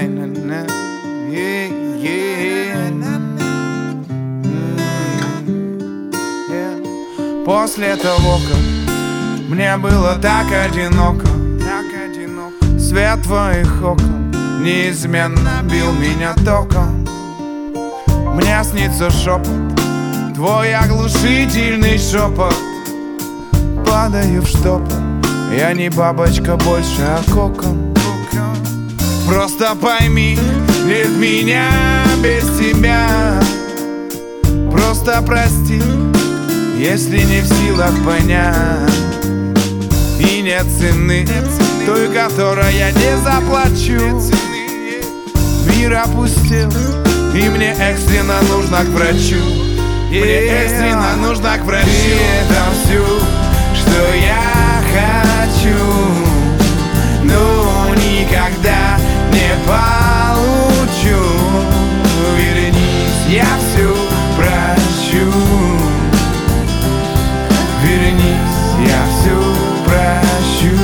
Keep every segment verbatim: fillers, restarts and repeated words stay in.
на-на-на. Yeah, yeah. Yeah. После того, как мне было так одиноко, так одиноко, свет твоих окон неизменно бил меня током. Мне снится шепот, твой оглушительный шепот. Падаю в штопор, я не бабочка больше, а кокон. Просто пойми, нет меня без тебя. Просто прости, если не в силах понять. И нет цены, той, которой я не заплачу. Мир опустил, и мне экстренно нужно к врачу. Мне экстренно нужно к врачу. И это все, что я хочу, но никогда не получу. Вернись, я все прощу. Вернись, я все прощу.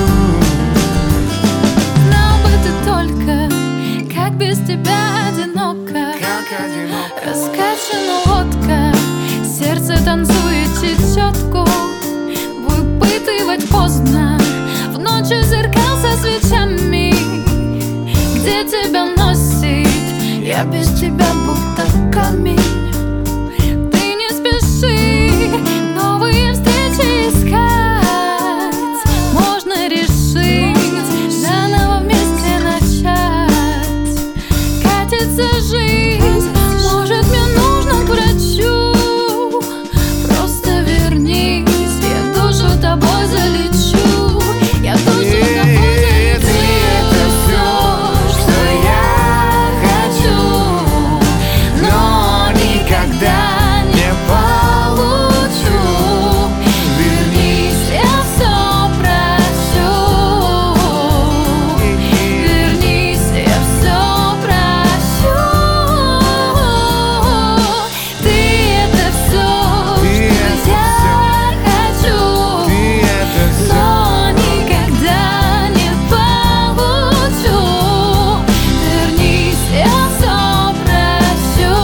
Знал бы ты только, как без тебя одиноко, Как одиноко. раскачана лодка, сердце танцует чечетку. Выпытывать поздно, в ночи зеркал со свечами. Где тебя носит, я без тебя будто камень. Ты не спеши новые встречи искать. Можно решить заново вместе начать. Катится жизнь, может, мне нужно к врачу. Просто вернись, я душу тобой залечу. Я душу тобой залечу. Это все, что я хочу, но никогда не получу. Вернись, я все прощу. Вернись, я все прощу. Ты это все, что я хочу, но никогда не получу. Вернись, я все прощу.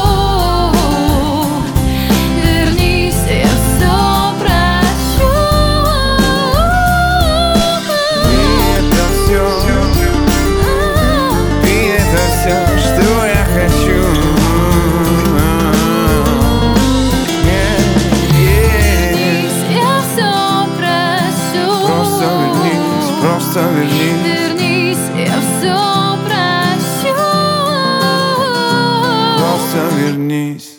Вернись, я все прощу. Это все, ты это все, что я хочу. Вернись, я все прощу. Просто вернись, просто вернись. Вернись, я все прощу. Просто вернись.